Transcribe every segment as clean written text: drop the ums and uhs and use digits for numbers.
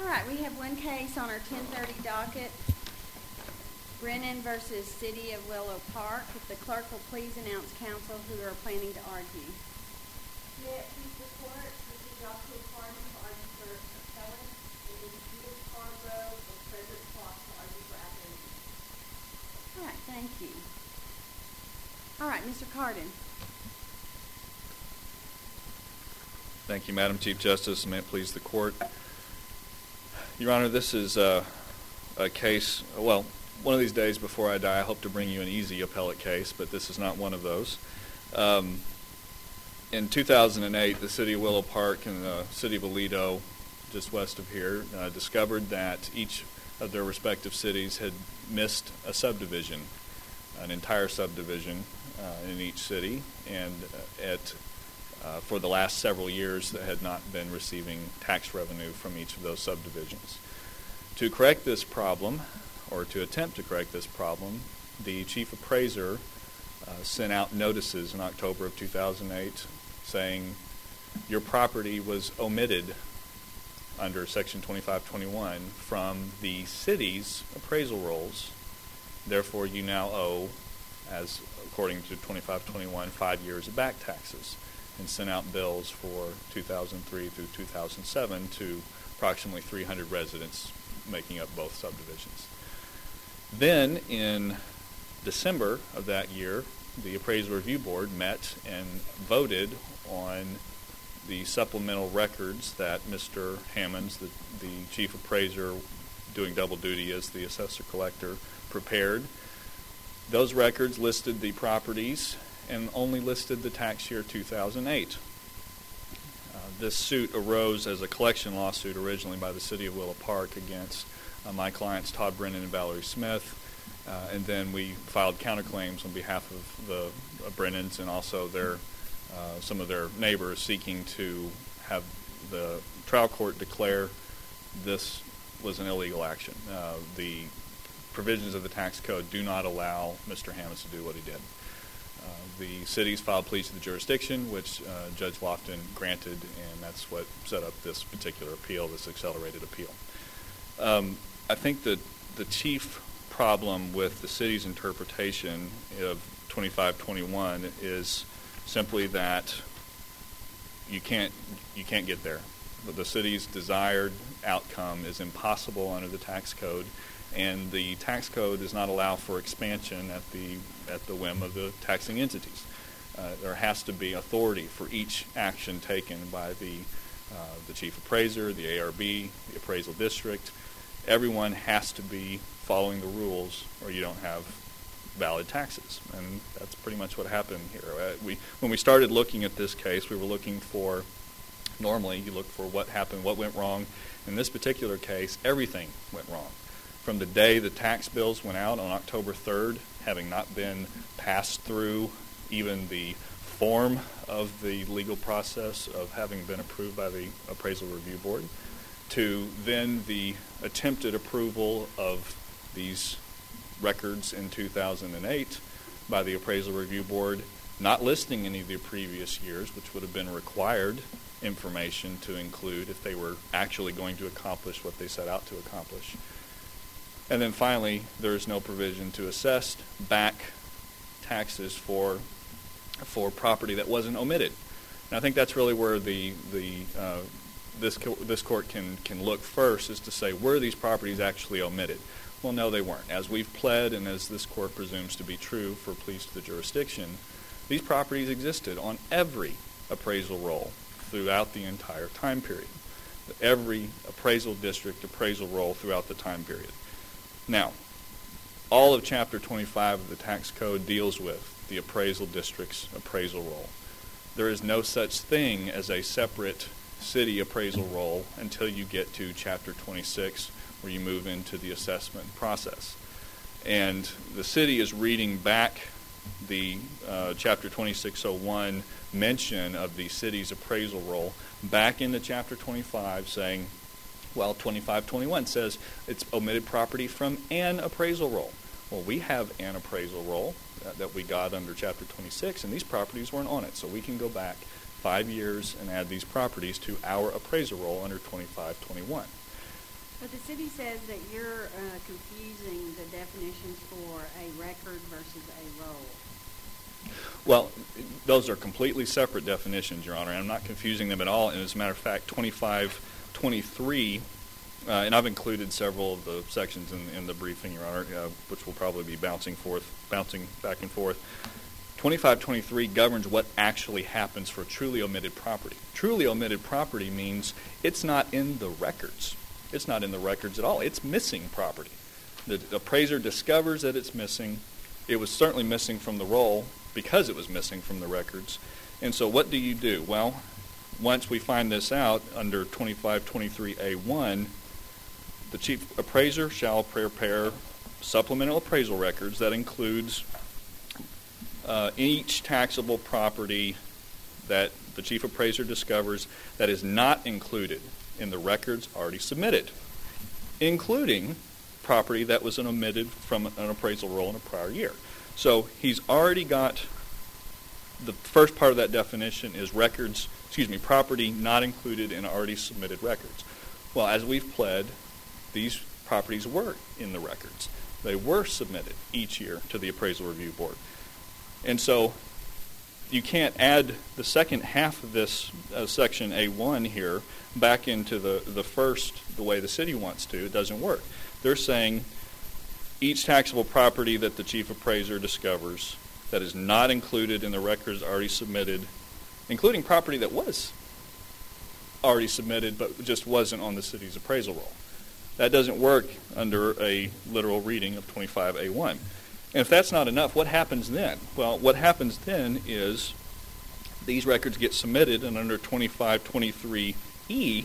right, we have one case on our 10:30 docket, Brennan versus City of Willow Park. If the clerk will please announce counsel who are planning to argue. May it please the court, this is Joshua Carden to argue for appellant, and this is Judith Carbo of Frederick Cross to argue for appellant. All right, thank you. All right, Mr. Carden. Thank you, Madam Chief Justice, and may it please the court. Your Honor, this is a case, well, one of these days before I die, I hope to bring you an easy appellate case, but this is not one of those. In 2008, the City of Willow Park and the City of Aledo, just west of here, discovered that each of their respective cities had missed a subdivision, an entire subdivision in each city, and for the last several years that had not been receiving tax revenue from each of those subdivisions. To correct this problem, or to attempt to correct this problem, the chief appraiser sent out notices in October of 2008 saying your property was omitted under Section 2521 from the city's appraisal rolls. Therefore, you now owe, as according to 2521, 5 years of back taxes, and sent out bills for 2003 through 2007 to approximately 300 residents making up both subdivisions. Then in December of that year, the Appraisal Review Board met and voted on the supplemental records that Mr. Hammonds, the chief appraiser doing double duty as the assessor collector, prepared. Those records listed the properties and only listed the tax year 2008. This suit arose as a collection lawsuit originally by the City of Willow Park against my clients Todd Brennan and Valerie Smith, and then we filed counterclaims on behalf of the Brennans and also some of their neighbors seeking to have the trial court declare this was an illegal action. The provisions of the tax code do not allow Mr. Hammonds to do what he did. The cities filed pleas to the jurisdiction, which Judge Lofton granted, and that's what set up this particular appeal, this accelerated appeal. I think that the chief problem with the city's interpretation of 2521 is simply that you can't get there. The city's desired outcome is impossible under the tax code, and the tax code does not allow for expansion at the whim of the taxing entities. There has to be authority for each action taken by the chief appraiser, the ARB, the appraisal district. Everyone has to be following the rules, or you don't have valid taxes, and that's pretty much what happened here. When we started looking at this case, we were looking for, normally you look for what happened, what went wrong. In this particular case, everything went wrong. From the day the tax bills went out on October 3rd, having not been passed through even the form of the legal process of having been approved by the Appraisal Review Board, to then the attempted approval of these records in 2008 by the Appraisal Review Board, not listing any of the previous years, which would have been required information to include if they were actually going to accomplish what they set out to accomplish. And then finally, there is no provision to assess back taxes for property that wasn't omitted. And I think that's really where this court can look first, is to say, were these properties actually omitted? Well, no, they weren't. As we've pled, and as this court presumes to be true for pleas to the jurisdiction, these properties existed on every appraisal roll throughout the entire time period. Every appraisal district appraisal roll throughout the time period. Now, all of Chapter 25 of the tax code deals with the appraisal district's appraisal roll. There is no such thing as a separate city appraisal roll until you get to Chapter 26, where you move into the assessment process. And the city is reading back the Chapter 2601 mention of the city's appraisal roll back into Chapter 25, saying, well, 2521 says it's omitted property from an appraisal roll. Well, we have an appraisal roll that we got under Chapter 26, and these properties weren't on it. So we can go back 5 years and add these properties to our appraisal roll under 2521. But the city says that you're confusing the definitions for a record versus a roll. Well, those are completely separate definitions, Your Honor, and I'm not confusing them at all. And as a matter of fact, 2523, and I've included several of the sections in the briefing, Your Honor, which will probably be bouncing back and forth. 2523 governs what actually happens for truly omitted property. Truly omitted property means it's not in the records. It's not in the records at all. It's missing property. The appraiser discovers that it's missing. It was certainly missing from the roll because it was missing from the records. And so what do? Well, once we find this out under 2523A1, the chief appraiser shall prepare supplemental appraisal records that includes each taxable property that the chief appraiser discovers that is not included in the records already submitted, including property that was omitted from an appraisal roll in a prior year. So he's already got the first part of that definition is property not included in already submitted records. Well, as we've pled, these properties were in the records. They were submitted each year to the Appraisal Review Board. And so you can't add the second half of this section A1 here back into the first the way the city wants to. It doesn't work. They're saying each taxable property that the chief appraiser discovers that is not included in the records already submitted, including property that was already submitted but just wasn't on the city's appraisal roll. That doesn't work under a literal reading of 25A1. And if that's not enough, what happens then? Well, what happens then is these records get submitted, and under 2523E,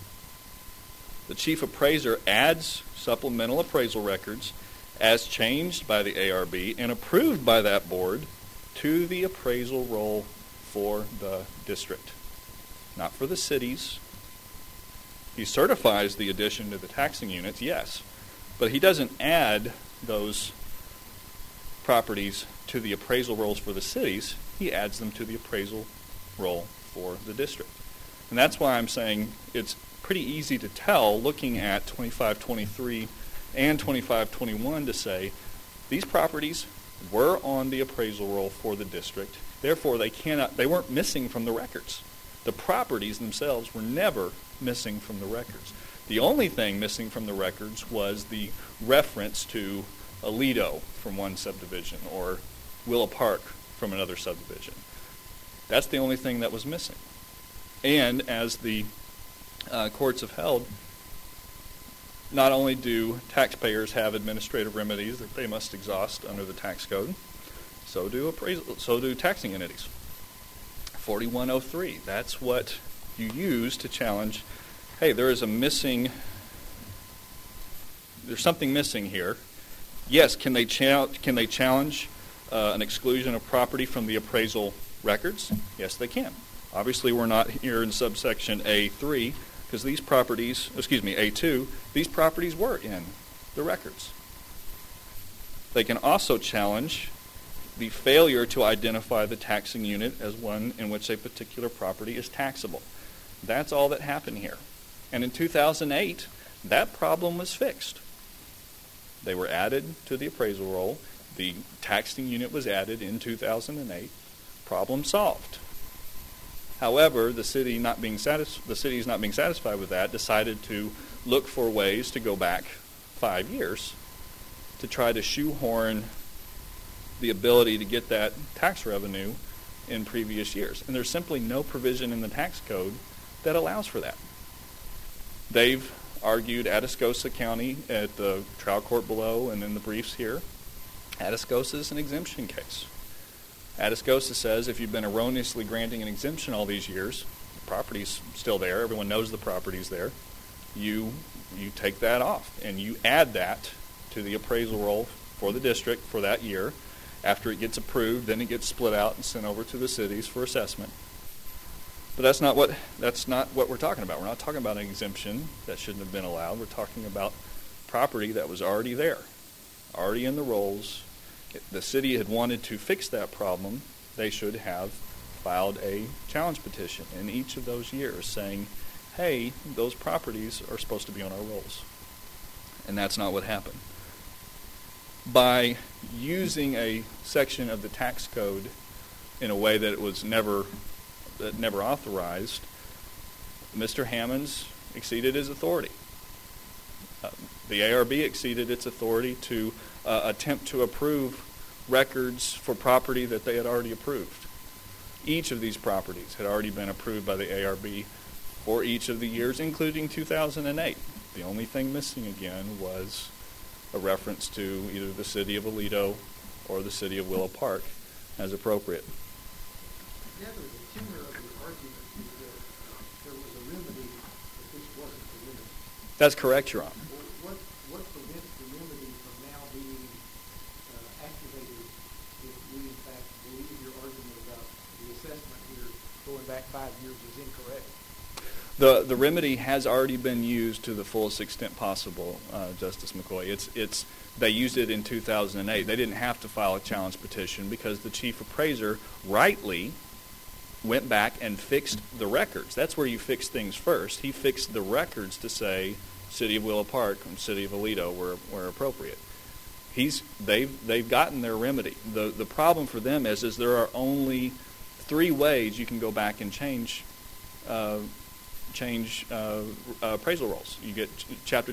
the chief appraiser adds supplemental appraisal records as changed by the ARB and approved by that board to the appraisal roll for the district, not for the cities. He certifies the addition to the taxing units, yes, but he doesn't add those properties to the appraisal rolls for the cities. He adds them to the appraisal roll for the district. And that's why I'm saying it's pretty easy to tell looking at 2523 and 2521 to say these properties were on the appraisal roll for the district. Therefore, they weren't missing from the records. The properties themselves were never missing from the records. The only thing missing from the records was the reference to Aledo from one subdivision or Willow Park from another subdivision. That's the only thing that was missing. And as the courts have held, not only do taxpayers have administrative remedies that they must exhaust under the tax code, so do taxing entities. 4103, that's what you use to challenge, hey, there's something missing here. Yes, can they challenge an exclusion of property from the appraisal records? Yes, they can. Obviously, we're not here in subsection A3 because these properties, A2, these properties were in the records. They can also challenge the failure to identify the taxing unit as one in which a particular property is taxable. That's all that happened here. And in 2008, that problem was fixed. They were added to the appraisal roll. The taxing unit was added in 2008. Problem solved. However, the city is not being satisfied with that, decided to look for ways to go back 5 years to try to shoehorn the ability to get that tax revenue in previous years. And there's simply no provision in the tax code that allows for that. They've argued Atascosa County at the trial court below and in the briefs here. Atascosa is an exemption case. Atascosa says if you've been erroneously granting an exemption all these years, the property's still there, everyone knows the property's there, you take that off and you add that to the appraisal roll for the district for that year. After it gets approved, then it gets split out and sent over to the cities for assessment. But that's not what we're talking about. We're not talking about an exemption that shouldn't have been allowed. We're talking about property that was already there, already in the rolls. The city had wanted to fix that problem. They should have filed a challenge petition in each of those years saying, hey, those properties are supposed to be on our rolls. And that's not what happened. By using a section of the tax code in a way that it was never authorized, Mr. Hammonds exceeded his authority. The ARB exceeded its authority to attempt to approve records for property that they had already approved. Each of these properties had already been approved by the ARB for each of the years, including 2008. The only thing missing again was a reference to either the city of Aledo or the city of Willow Park as appropriate. Together, the tenor of the argument is that there was a remedy, but this wasn't the remedy. That's correct, Your Honor. What prevents the remedy from now being activated if we, in fact, believe your argument about the assessment here going back 5 years is incorrect? The remedy has already been used to the fullest extent possible, Justice McCoy. They used it in 2008. They didn't have to file a challenge petition because the chief appraiser rightly went back and fixed the records. That's where you fix things first. He fixed the records to say City of Willow Park and City of Aledo were appropriate. They've gotten their remedy. The problem for them is there are only 3 ways you can go back and change appraisal rolls. You get Section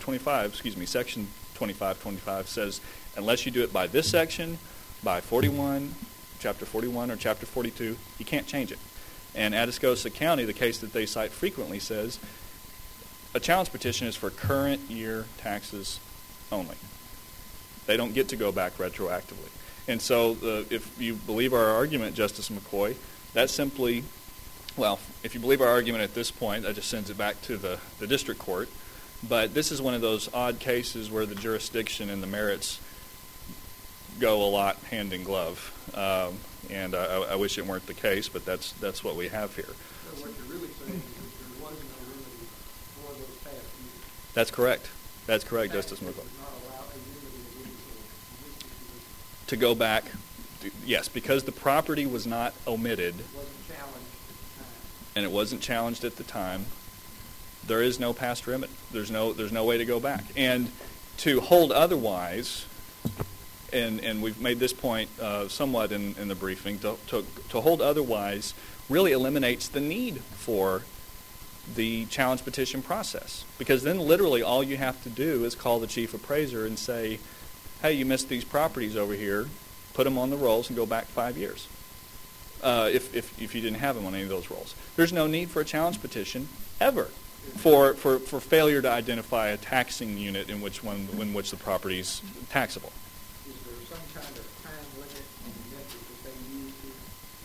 2525 says unless you do it by this section, by 41, Chapter 41 or Chapter 42, you can't change it. And Atascosa County, the case that they cite frequently, says a challenge petition is for current year taxes only. They don't get to go back retroactively. And so if you believe our argument, Justice McCoy, that simply, well, if you believe our argument at this point, that just sends it back to the district court. But this is one of those odd cases where the jurisdiction and the merits go a lot hand in glove. And I wish it weren't the case, but that's what we have here. So what you're really saying is that there was no remedy for those past years. That's correct. That's correct, Justice McCoy. Not allow a remedy of any sort. To go back, yes, because the property was not omitted. It wasn't challenged at the time. And it wasn't challenged at the time, there is no past remedy. There's no way to go back. And to hold otherwise, and we've made this point somewhat in the briefing, to hold otherwise really eliminates the need for the challenge petition process. Because then literally all you have to do is call the chief appraiser and say, hey, you missed these properties over here, put them on the rolls and go back 5 years. If you didn't have them on any of those rolls. There's no need for a challenge petition ever for failure to identify a taxing unit in which the property is taxable. Is there some kind of time limit on the method that they use here?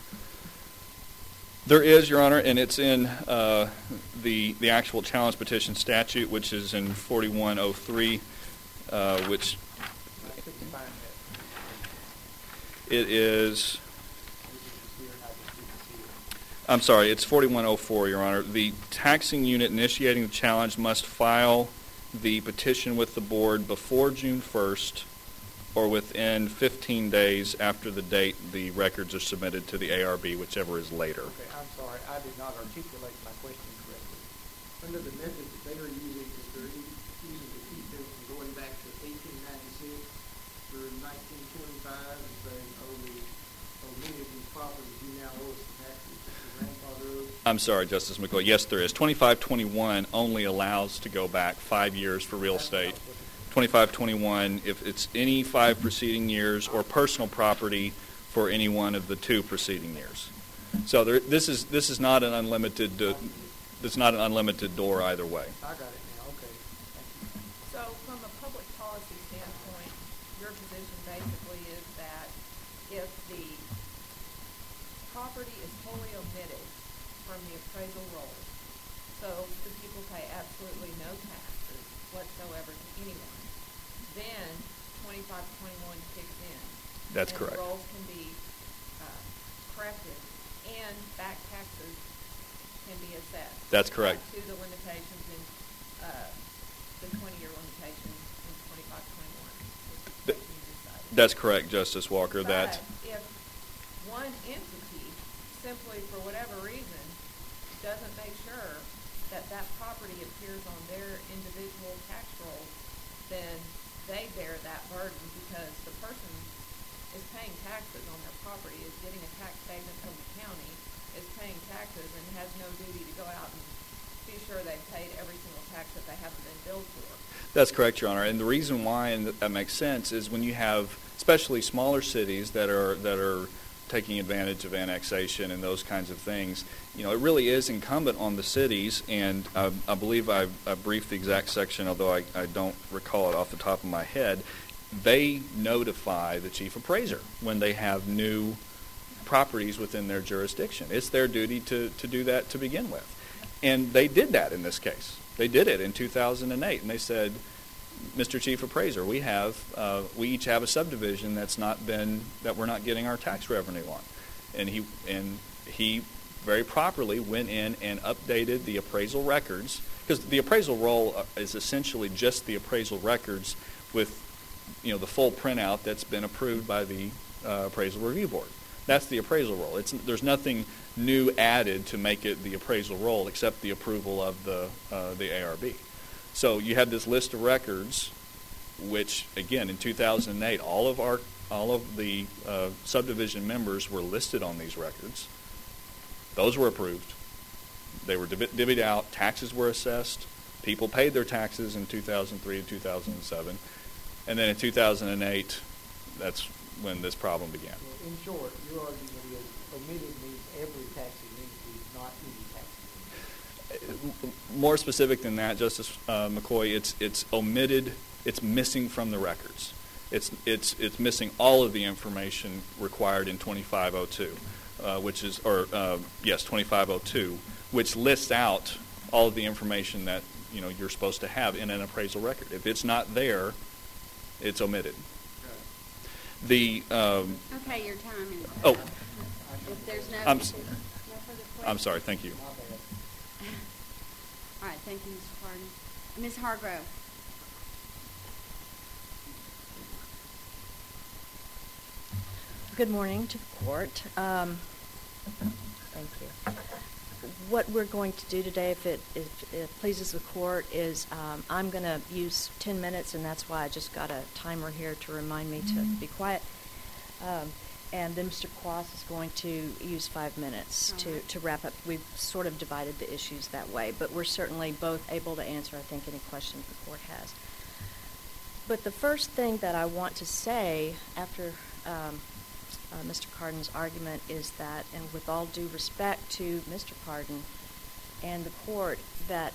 There is, Your Honor, and it's in the actual challenge petition statute, which is in 4103, which I couldn't find that. it is. Here, and I just didn't see it. I'm sorry, it's 4104, Your Honor. The taxing unit initiating the challenge must file the petition with the board before June 1st or within 15 days after the date the records are submitted to the ARB, whichever is later. Okay, I'm sorry. I did not articulate my question correctly. Under the method that they are using, is they're using to keep them from going back to 1896 through 1925 and saying, oh, we omitted these properties, you now owe us the taxes, the grandfather owes. I'm sorry, Justice McCoy. Yes, there is. 2521 only allows to go back 5 years for real estate. 2521, if it's any 5 preceding years, or personal property for any one of the 2 preceding years. So this is not an unlimited. It's not an unlimited door either way. I got it now. Okay. Thank you. So from a public policy standpoint, your position basically is that if the property is wholly omitted from the appraisal roll, so the people pay absolutely no taxes whatsoever to anyone, then 2521 kicks in. That's and correct. the rolls can be corrected and back taxes can be assessed. That's correct. To the limitations in the 20-year limitation in 2521. which is what you decided. That's correct, Justice Walker. But if one entity, simply for whatever reason, doesn't make sure that that property appears on their individual tax roll then they bear that burden because the person is paying taxes on their property, is getting a tax statement from the county, is paying taxes, and has no duty to go out and be sure they've paid every single tax that they haven't been billed for. That's correct, Your Honor. And the reason why, and that makes sense, is when you have especially smaller cities that are taking advantage of annexation and those kinds of things, it really is incumbent on the cities, and I believe I briefed the exact section, although I don't recall it off the top of my head. They notify the chief appraiser when they have new properties within their jurisdiction. It's their duty to do that to begin with. And they did that in this case. They did it in 2008, and they said, Mr. Chief Appraiser, we each have a subdivision that we're not getting our tax revenue on. And he very properly went in and updated the appraisal records, because the appraisal roll is essentially just the appraisal records with the full printout that's been approved by the Appraisal Review Board. That's the appraisal roll. There's nothing new added to make it the appraisal roll except the approval of the ARB. So you have this list of records, which again in 2008, all of the subdivision members were listed on these records. Those were approved. They were divvied out. Taxes were assessed. People paid their taxes in 2003 and 2007, and then in 2008, that's when this problem began. Well, in short, your argument is omitted means every taxing entity, not any taxing entity. More specific than that, Justice McCoy, it's omitted. It's missing from the records. It's missing all of the information required in 2502, 2502, which lists out all of the information that you're supposed to have in an appraisal record. If it's not there, it's omitted. Okay, your time is up. Oh. If there's no I'm further questions. I'm sorry. Thank you. All right, thank you, Mr. Pardon. Ms. Hargrove. Good morning to the court. Thank you. What we're going to do today, if it pleases the court, is I'm going to use 10 minutes, and that's why I just got a timer here to remind me to be quiet. And then Mr. Quas is going to use 5 minutes to wrap up. We've sort of divided the issues that way, but we're certainly both able to answer, I think, any questions the court has. But the first thing that I want to say after Mr. Cardin's argument is that, and with all due respect to Mr. Cardin and the court, that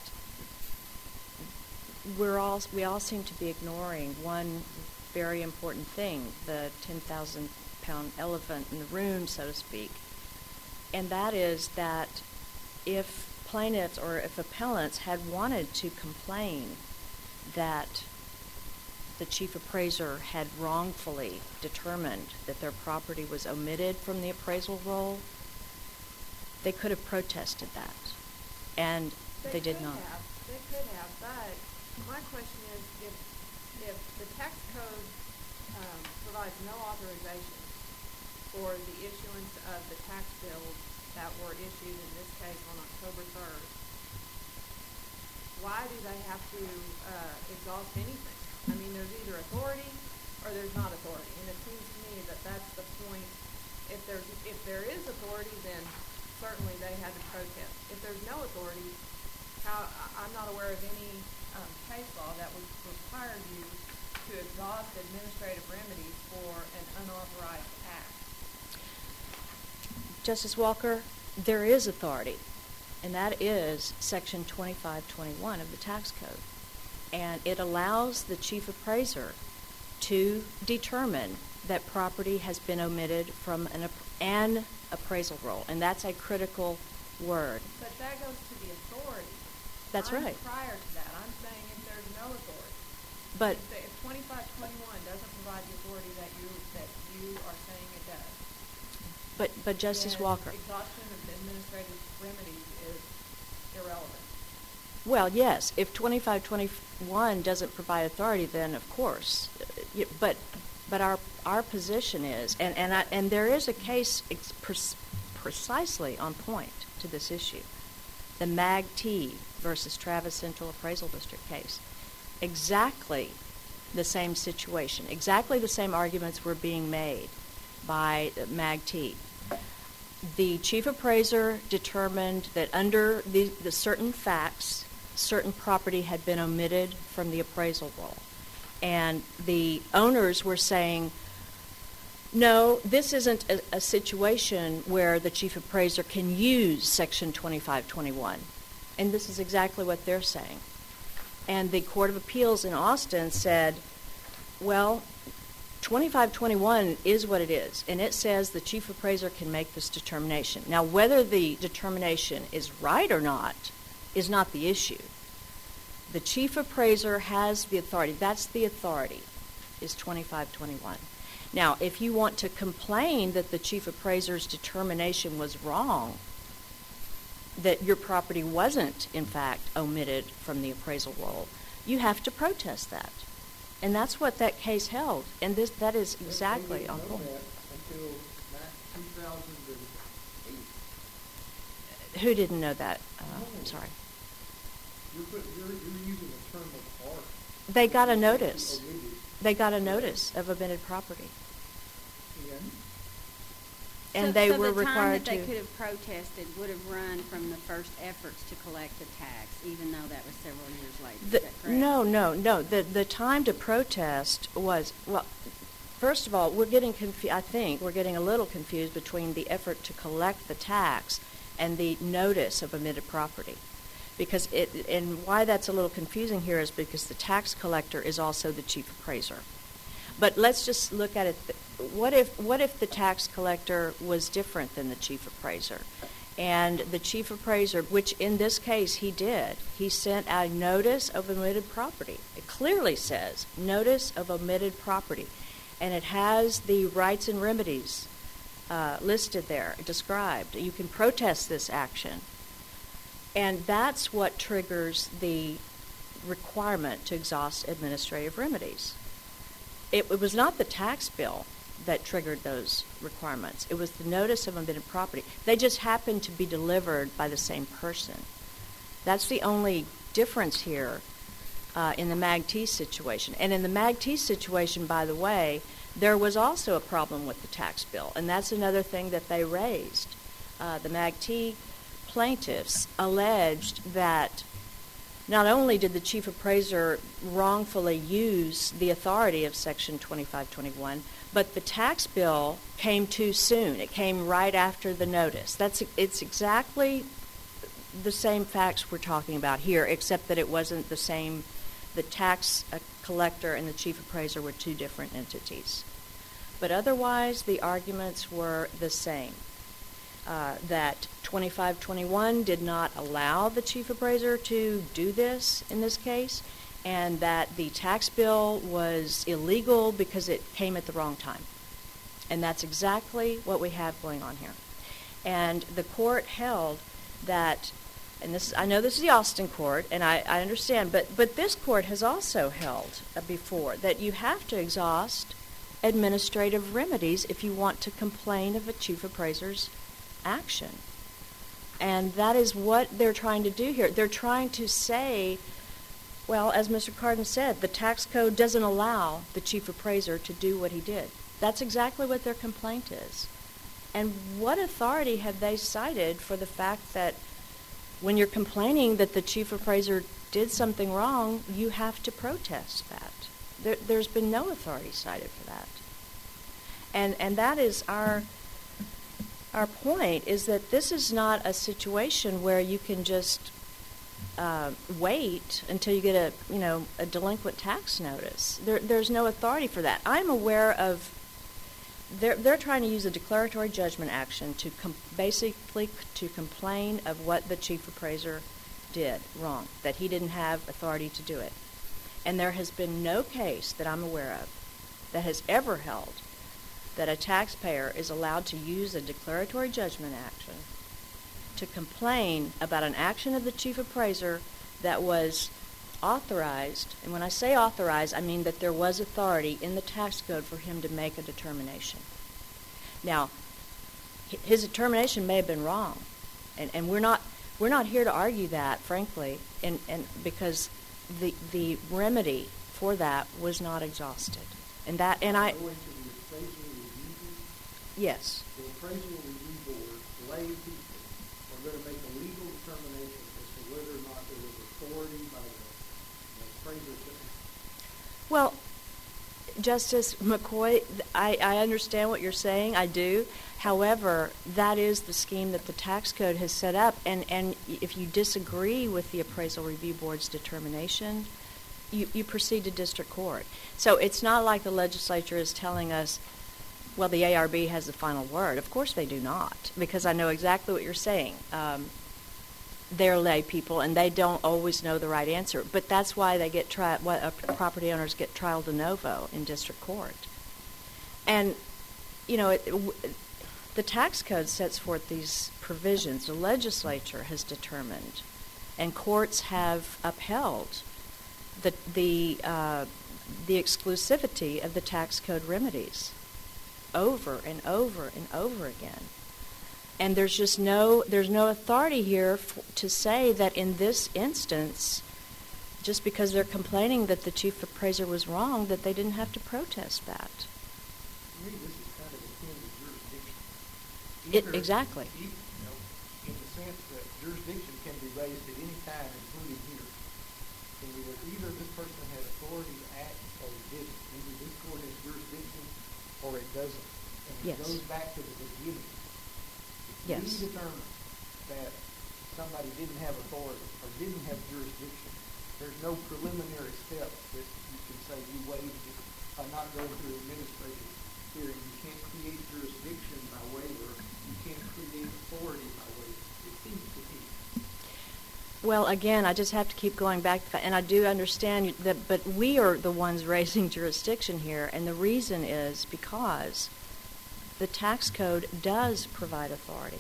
we all seem to be ignoring one very important thing, the 10,000-pound elephant in the room, so to speak, and that is that if plaintiffs or if appellants had wanted to complain that the chief appraiser had wrongfully determined that their property was omitted from the appraisal roll, they could have protested that, and they did not. They could have, but my question is, if the tax code provides no authorization for the issuance of the tax bills that were issued in this case on October 3rd, why do they have to exhaust anything? I mean, there's either authority or there's not authority, and it seems to me that that's the point. If there is authority, then certainly they had to protest. If there's no authority, I'm not aware of any case law that would require you to exhaust administrative remedies for an unauthorized act. Justice Walker, there is authority, and that is Section 2521 of the tax code. And it allows the chief appraiser to determine that property has been omitted from an appraisal roll, and that's a critical word. But that goes to the authority. That's right. Prior to that, I'm saying if there's no authority. But if 2521 doesn't provide the authority that you are saying it does. But Justice Walker. Exhaustion of administrative remedies is irrelevant. Well, yes, if 2521 doesn't provide authority, then of course. But our position is, and there is a case precisely on point to this issue, the MAG-T versus Travis Central Appraisal District case. Exactly the same situation. Exactly the same arguments were being made by MAGT. The chief appraiser determined that under the certain facts, certain property had been omitted from the appraisal roll. And the owners were saying, no, this isn't a situation where the chief appraiser can use Section 2521. And this is exactly what they're saying. And the Court of Appeals in Austin said, well, 2521 is what it is, and it says the chief appraiser can make this determination. Now, whether the determination is right or not is not the issue. The chief appraiser has the authority. That's the authority, is 2521. Now, if you want to complain that the chief appraiser's determination was wrong, that your property wasn't, in fact, omitted from the appraisal roll, you have to protest that. And that's what that case held. And that is exactly on point. Until 2008. Who didn't know that? I'm sorry. You're using the term of art. They got a notice. Omitted. They got a notice of omitted property. And And they so were the time required that they to. could have protested would have run from the first efforts to collect the tax, even though that was several years later. Is that correct? No. The time to protest was, well, first of all, I think we're getting a little confused between the effort to collect the tax and the notice of omitted property. Because and why that's a little confusing here is because the tax collector is also the chief appraiser. But let's just look at it. What if the tax collector was different than the chief appraiser? And the chief appraiser, which in this case he did, he sent a notice of omitted property. It clearly says notice of omitted property. And it has the rights and remedies listed there, described. You can protest this action. And that's what triggers the requirement to exhaust administrative remedies. It was not the tax bill that triggered those requirements. It was the notice of omitted property. They just happened to be delivered by the same person. That's the only difference here in the MAGT situation. And in the MAGT situation, by the way, there was also a problem with the tax bill, and that's another thing that they raised. The MAGT plaintiffs alleged that not only did the chief appraiser wrongfully use the authority of Section 2521, but the tax bill came too soon. It came right after the notice. It's exactly the same facts we're talking about here, except that it wasn't the same. The tax collector and the chief appraiser were two different entities. But otherwise, the arguments were the same. That 2521 did not allow the chief appraiser to do this in this case, and that the tax bill was illegal because it came at the wrong time. And that's exactly what we have going on here. And the court held that, and this, I know this is the Austin court, and I understand, but this court has also held before that you have to exhaust administrative remedies if you want to complain of a chief appraiser's action. And that is what they're trying to do here. They're trying to say, well, as Mr. Carden said, the tax code doesn't allow the chief appraiser to do what he did. That's exactly what their complaint is. And what authority have they cited for the fact that when you're complaining that the chief appraiser did something wrong, you have to protest that? There's been no authority cited for that. And that is our point, is that this is not a situation where you can just wait until you get a delinquent tax notice. There's no authority for that. I'm aware of, they're trying to use a declaratory judgment action to basically to complain of what the chief appraiser did wrong, that he didn't have authority to do it. And there has been no case that I'm aware of that has ever held that a taxpayer is allowed to use a declaratory judgment action to complain about an action of the chief appraiser that was authorized. And when I say authorized, I mean that there was authority in the tax code for him to make a determination. Now, his determination may have been wrong, and we're not here to argue that, frankly, and because the remedy for that was not exhausted. And I, Going to the appraisal review board, yes. the appraisal review board, lay people are going to make a legal determination as to whether or not there was authority by the appraiser. Well, Justice McCoy, I understand what you're saying. I do. However, that is the scheme that the tax code has set up. And if you disagree with the appraisal review board's determination, you proceed to district court. So it's not like the legislature is telling us, well, the ARB has the final word. Of course they do not, because I know exactly what you're saying. They're lay people, and they don't always know the right answer. But that's why they get property owners get trial de novo in district court. And, you know, the tax code sets forth these provisions. The legislature has determined, and courts have upheld the exclusivity of the tax code remedies over and over and over again. And there's no authority here to say that in this instance, just because they're complaining that the chief appraiser was wrong, that they didn't have to protest that. To me, this is kind of akin to jurisdiction. Exactly. In the sense that jurisdiction can be raised at any time, including here. So either this person had authority to act or he didn't. Either this court has jurisdiction or it doesn't. And it goes back to the beginning. If we determine that somebody didn't have authority or didn't have jurisdiction, there's no preliminary steps that you can say you waived it by not going through administrative hearing. You can't create jurisdiction by waiver. You can't create authority by waiver. It seems to me. Well, again, I just have to keep going back to that, and I do understand that, but we are the ones raising jurisdiction here, and the reason is because the tax code does provide authority.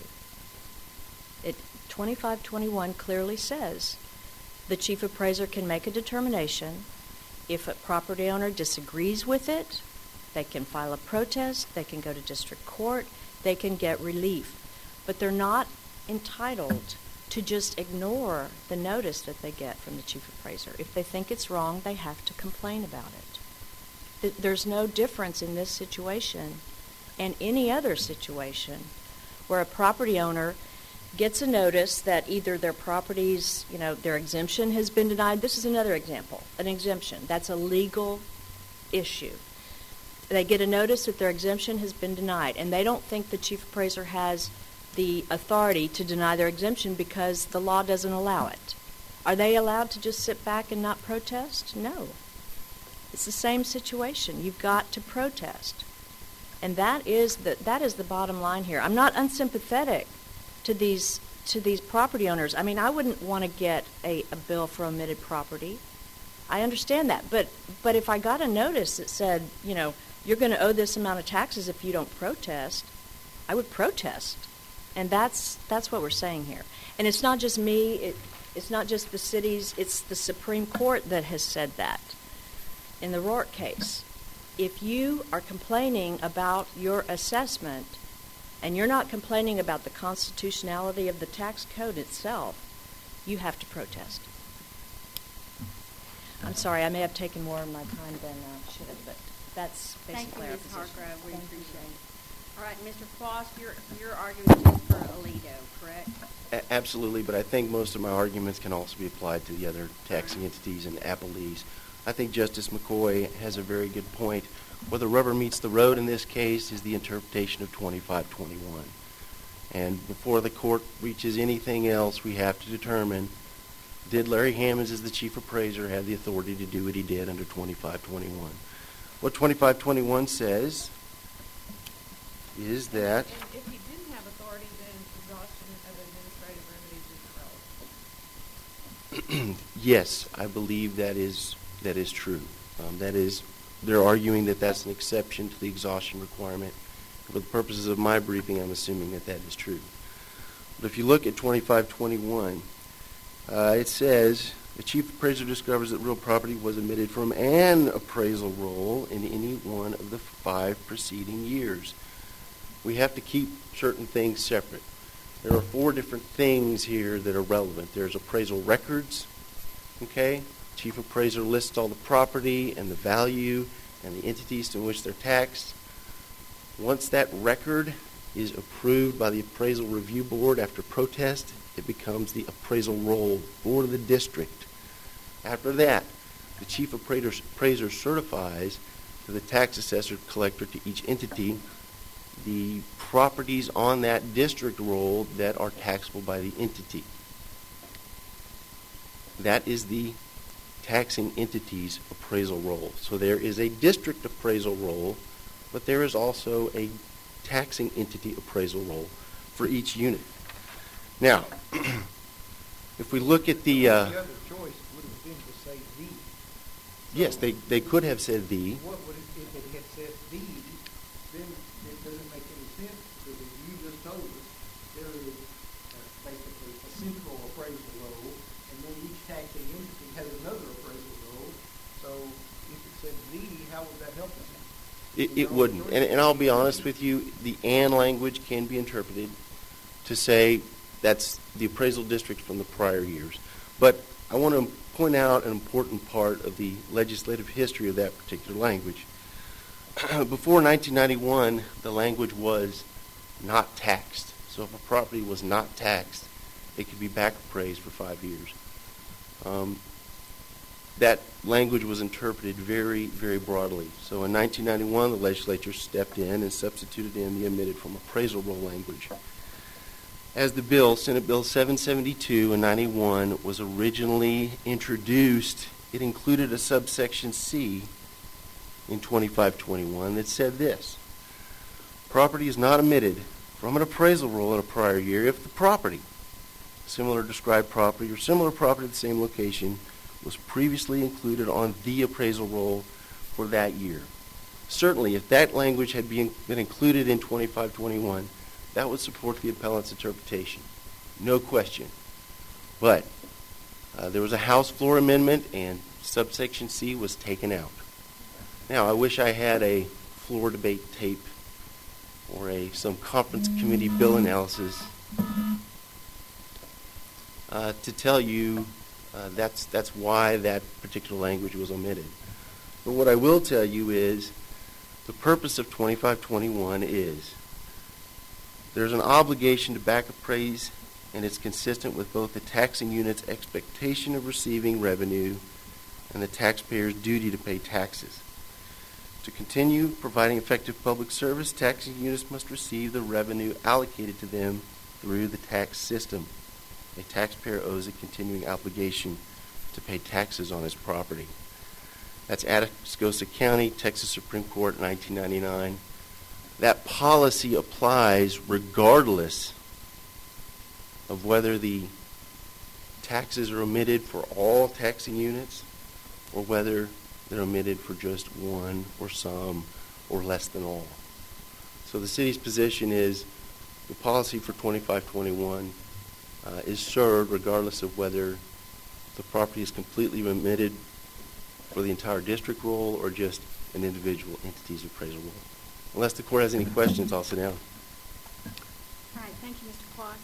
2521 clearly says the chief appraiser can make a determination. If a property owner disagrees with it, they can file a protest, they can go to district court, they can get relief. But they're not entitled to just ignore the notice that they get from the chief appraiser. If they think it's wrong, they have to complain about it. There's no difference in this situation and any other situation where a property owner gets a notice that either their property's, their exemption has been denied. This is another example, an exemption. That's a legal issue. They get a notice that their exemption has been denied, and they don't think the chief appraiser has the authority to deny their exemption because the law doesn't allow it. Are they allowed to just sit back and not protest? No. It's the same situation. You've got to protest. And that is the bottom line here. I'm not unsympathetic to these property owners. I mean, I wouldn't want to get a bill for omitted property. I understand that. But if I got a notice that said, you're going to owe this amount of taxes if you don't protest, I would protest. And that's what we're saying here. And it's not just me. It's not just the cities. It's the Supreme Court that has said that in the Rourke case. If you are complaining about your assessment and you're not complaining about the constitutionality of the tax code itself, you have to protest. I'm sorry, I may have taken more of my time than I should have, but that's basically our position. Thank you, Ms. Hargrove. We appreciate it. All right, Mr. Foss, you're arguing just for Aledo, correct? Absolutely, but I think most of my arguments can also be applied to the other taxing entities and appellees. I think Justice McCoy has a very good point. Where the rubber meets the road in this case is the interpretation of 2521. And before the court reaches anything else, we have to determine, did Larry Hammonds as the chief appraiser have the authority to do what he did under 2521? What 2521 says is that... And if he didn't have authority, then exhaustion of administrative remedies is irrelevant. Yes, I believe that is true. They're arguing that that's an exception to the exhaustion requirement. For the purposes of my briefing, I'm assuming that that is true. But if you look at 2521, it says, the chief appraiser discovers that real property was omitted from an appraisal roll in any one of the 5 preceding years. We have to keep certain things separate. There are 4 different things here that are relevant. There's appraisal records, okay? Chief appraiser lists all the property and the value and the entities to which they're taxed. Once that record is approved by the appraisal review board after protest, it becomes the appraisal roll, board of the district. After that, the chief appraiser certifies to the tax assessor collector to each entity the properties on that district roll that are taxable by the entity. That is the taxing entity's appraisal roll. So there is a district appraisal roll, but there is also a taxing entity appraisal roll for each unit. Now, if we look at the... The other choice would have been to say the. Yes, they could have said the. What would it, if it had said the, then it doesn't make any sense, because as you just told us, there is basically a central appraisal roll, and then each taxing entity has another appraisal roll. So if it said the, how would that help us? It wouldn't. And I'll be honest with you, the "and" language can be interpreted to say that's the appraisal district from the prior years. But I want to point out an important part of the legislative history of that particular language. Before 1991, the language was not taxed. So if a property was not taxed, it could be back appraised for 5 years. That language was interpreted very, very broadly. So in 1991, the legislature stepped in and substituted in the omitted from appraisal roll language. As the bill, Senate Bill 772 in 91, was originally introduced, it included a subsection C in 2521 that said this: property is not omitted from an appraisal roll in a prior year if the property, similar described property or similar property at the same location, was previously included on the appraisal roll for that year. Certainly, if that language had been included in 2521, that would support the appellant's interpretation. No question. But there was a House floor amendment, and subsection C was taken out. Now, I wish I had a floor debate tape or some conference committee bill analysis to tell you that's why that particular language was omitted. But what I will tell you is the purpose of 2521 is there's an obligation to back appraise, and it's consistent with both the taxing unit's expectation of receiving revenue and the taxpayer's duty to pay taxes. To continue providing effective public service, taxing units must receive the revenue allocated to them through the tax system. A taxpayer owes a continuing obligation to pay taxes on his property. That's Atascosa County, Texas Supreme Court, 1999. That policy applies regardless of whether the taxes are omitted for all taxing units or whether they're omitted for just one or some or less than all. So the city's position is the policy for 2521 is served regardless of whether the property is completely omitted for the entire district roll or just an individual entity's appraisal roll. Unless the court has any questions, I'll sit down. All right, thank you, Mr. Quast.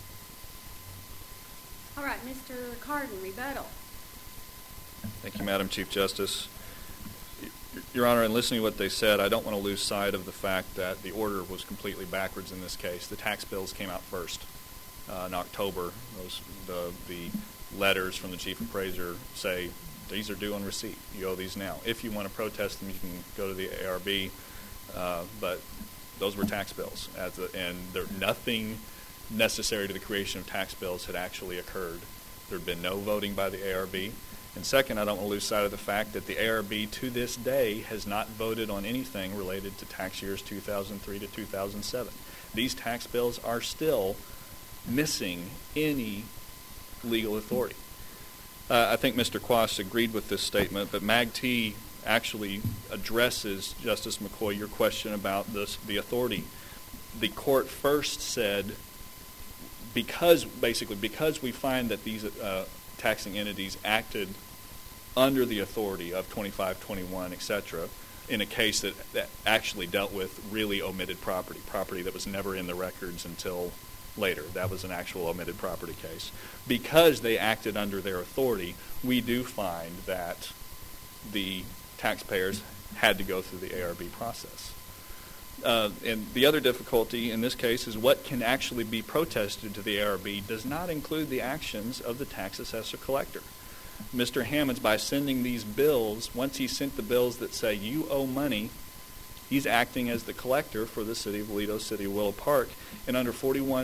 All right, Mr. Carden, rebuttal. Thank you, Madam Chief Justice. Your Honor, in listening to what they said, I don't want to lose sight of the fact that the order was completely backwards in this case. The tax bills came out first in October. The letters from the chief appraiser say these are due on receipt. You owe these now. If you want to protest them, you can go to the ARB. But those were tax bills, and nothing necessary to the creation of tax bills had actually occurred. There had been no voting by the ARB. And second, I don't want to lose sight of the fact that the ARB to this day has not voted on anything related to tax years 2003 to 2007. These tax bills are still missing any legal authority. I think Mr. Quast agreed with this statement, but MAGT actually addresses, Justice McCoy, your question about the authority. The court first said, because we find that these taxing entities acted under the authority of 2521, etc., in a case that actually dealt with really omitted property that was never in the records until later. That was an actual omitted property case. Because they acted under their authority, we do find that the taxpayers had to go through the ARB process. And the other difficulty in this case is what can actually be protested to the ARB does not include the actions of the tax assessor collector. Mr. Hammonds, by sending these bills, once he sent the bills that say you owe money, he's acting as the collector for the City of Aledo, City of Willow Park. And under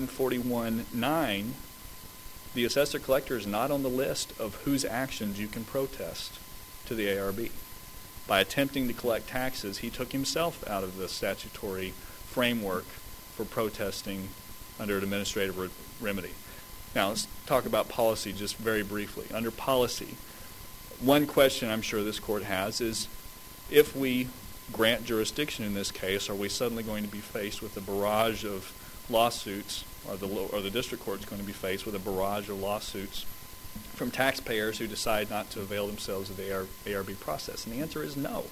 4141.9, the assessor collector is not on the list of whose actions you can protest to the ARB. By attempting to collect taxes, he took himself out of the statutory framework for protesting under an administrative remedy. Now, let's talk about policy just very briefly. Under policy, one question I'm sure this court has is, if we grant jurisdiction in this case, are we suddenly going to be faced with a barrage of lawsuits, or the district court's going to be faced with a barrage of lawsuits from taxpayers who decide not to avail themselves of the ARB process? And the answer is no.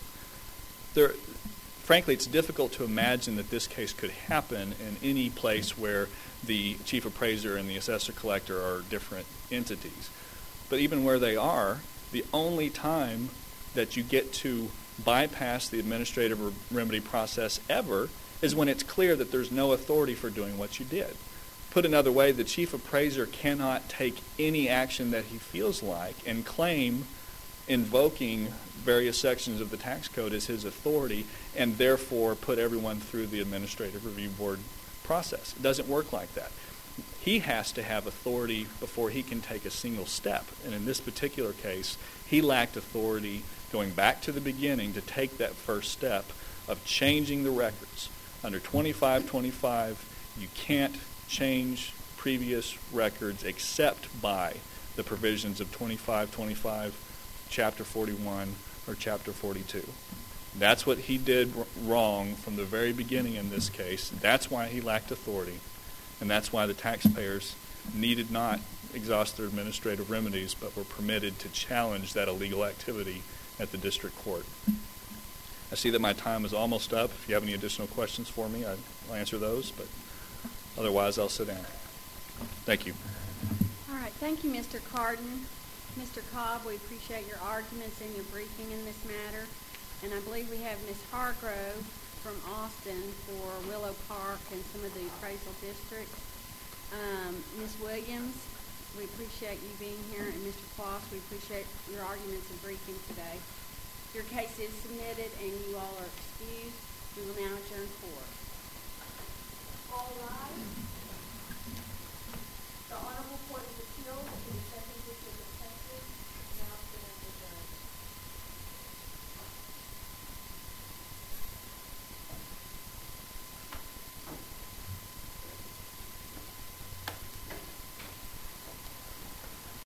Frankly, it's difficult to imagine that this case could happen in any place where the chief appraiser and the assessor collector are different entities. But even where they are, the only time that you get to bypass the administrative remedy process ever is when it's clear that there's no authority for doing what you did. Put another way, the chief appraiser cannot take any action that he feels like and claim invoking various sections of the tax code as his authority and therefore put everyone through the administrative review board process. It doesn't work like that. He has to have authority before he can take a single step. And in this particular case, he lacked authority going back to the beginning to take that first step of changing the records. Under 2525, you can't change previous records except by the provisions of 2525, Chapter 41, or Chapter 42. That's what he did wrong from the very beginning in this case. That's why he lacked authority, and that's why the taxpayers needed not exhaust their administrative remedies but were permitted to challenge that illegal activity at the district court. I see that my time is almost up. If you have any additional questions for me, I'll answer those, but otherwise I'll sit down. Thank you. All right, thank you, Mr. Cardin. Mr. Cobb, we appreciate your arguments and your briefing in this matter. And I believe we have Ms. Hargrove from Austin for Willow Park and some of the appraisal districts. Ms. Williams, we appreciate you being here. And Mr. Foss, we appreciate your arguments and briefing today. Your case is submitted and you all are excused. We will now adjourn court. All rise. The Honorable Court of Appeals